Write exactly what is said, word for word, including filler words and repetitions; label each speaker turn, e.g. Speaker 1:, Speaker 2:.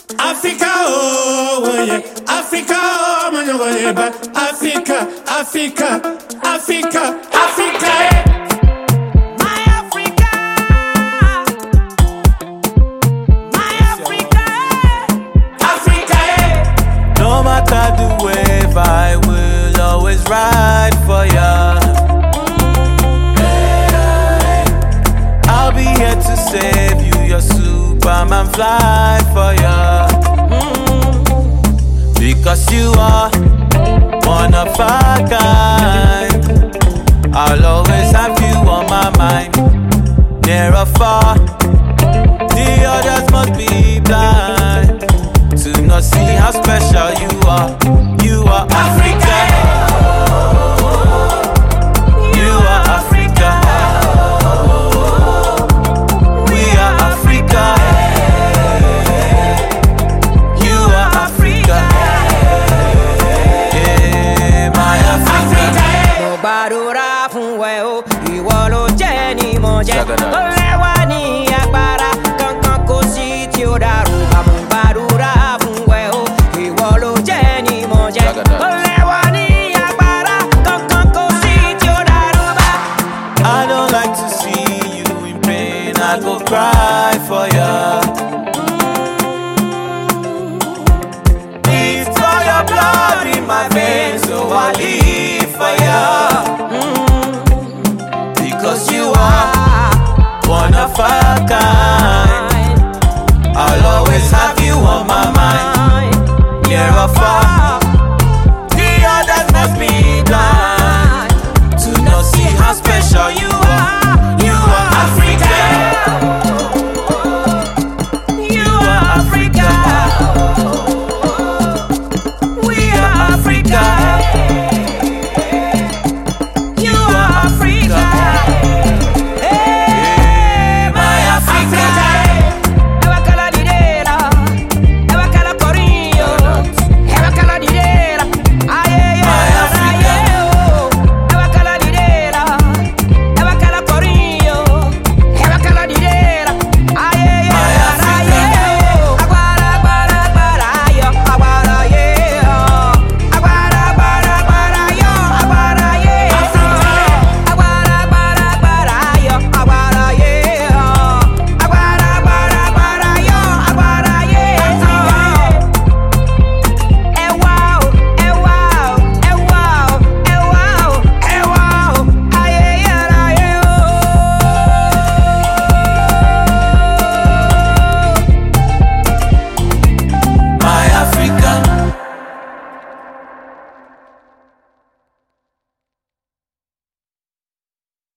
Speaker 1: Africa, oh, oh yeah. Africa, oh, man, oh, yeah, but Africa, Africa, Africa, Africa, eh. My Africa, my Africa, eh. Africa, eh.
Speaker 2: No matter the wave, I will always ride for ya. I'll be here to save you, your Superman fly for ya. Because you are one of a kind. I'll always have you on my mind. Near or far, the others must be blind to not see how special you are. You are Africa. You are Africa. We are Africa. You are Africa. Yeah, my Africa.
Speaker 3: Mo gbàdúrà fún ẹ o, ìwọ ló jẹ́ ni mo jẹ́. Ó lẹ́wà ní agbára, kankan kò sí tí ó dàrú. Mo gbàdúrà fún ẹ o, ìwọ ló jẹ́ ni mo jẹ́. Ó lẹ́wà ní agbára, kankan kò sí tí ó dàrú.
Speaker 2: I don't like to see you in pain. I go cry for ya. It's all your blood in my veins, so I live for ya. Because you are one of a kind. I'll always have you on my